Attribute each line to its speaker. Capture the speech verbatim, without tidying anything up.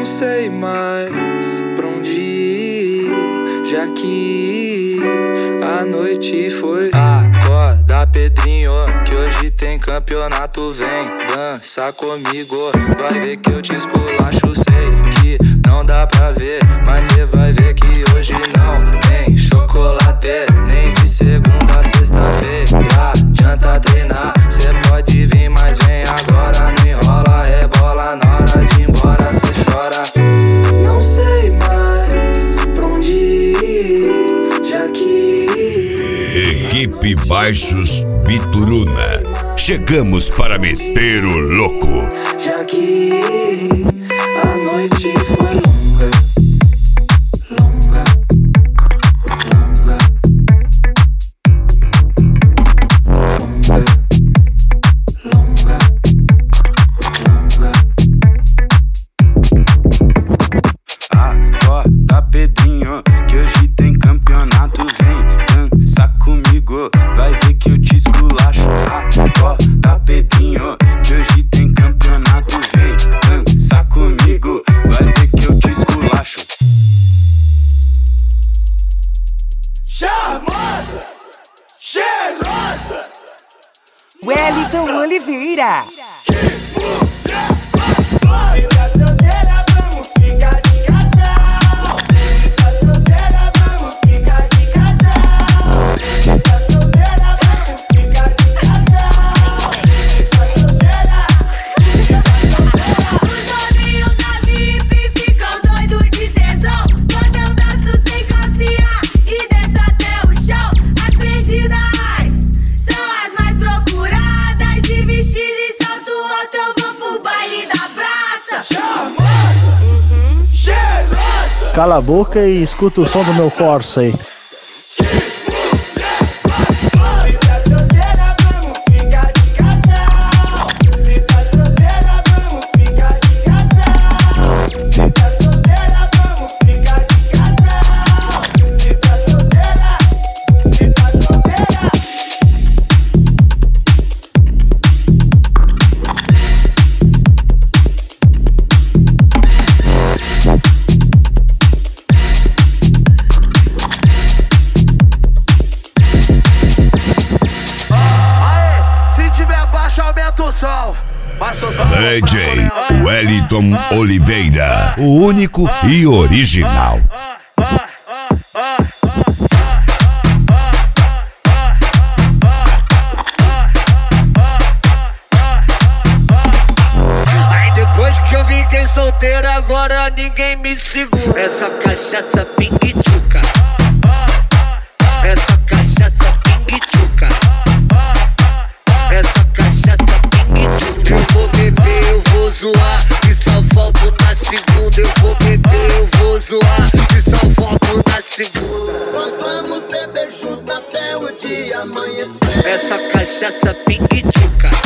Speaker 1: Não sei mais pra onde ir, já que a noite foi. Acorda, Pedrinho, que hoje tem campeonato. Vem dançar comigo, vai ver que eu te esculacho. Sei que não dá pra ver, mas cê vai ver que hoje não tem chocolate, nem de segunda a sexta-feira. Adianta treinar, cê pode vir, mas vem agora. Não enrola, rebola, na hora de ir embora cê chora. Não sei mais pra onde ir, já que
Speaker 2: Equipe Baixos Bituruna, chegamos para meter o louco.
Speaker 1: Já que a noite foi longa, longa, longa, longa, longa, longa. Acorda, Pedrinho, que hoje tem campeonato. Vem dançar comigo, vai ver que eu te esculacho. Acorda, Pedrinho, que hoje tem campeonato. Vem dançar comigo, vai ver que eu te esculacho. Charmosa, cheirosa,
Speaker 3: Wellington Oliveira.
Speaker 4: Cala a boca e escuta o som do meu Corsa aí.
Speaker 2: D J Wellington Oliveira, o único e original.
Speaker 5: Aí depois que eu fiquei solteiro, agora ninguém me segura. Essa cachaça pingue-tchuca, essa cachaça pingue-tchuca, essa cachaça pingue-tchuca. Eu vou beber, eu vou zoar, e só volto na segunda. Eu vou beber, eu vou zoar, e só volto na segunda. Nós vamos beber junto até o dia amanhecer. Essa cachaça pingue-tchuca,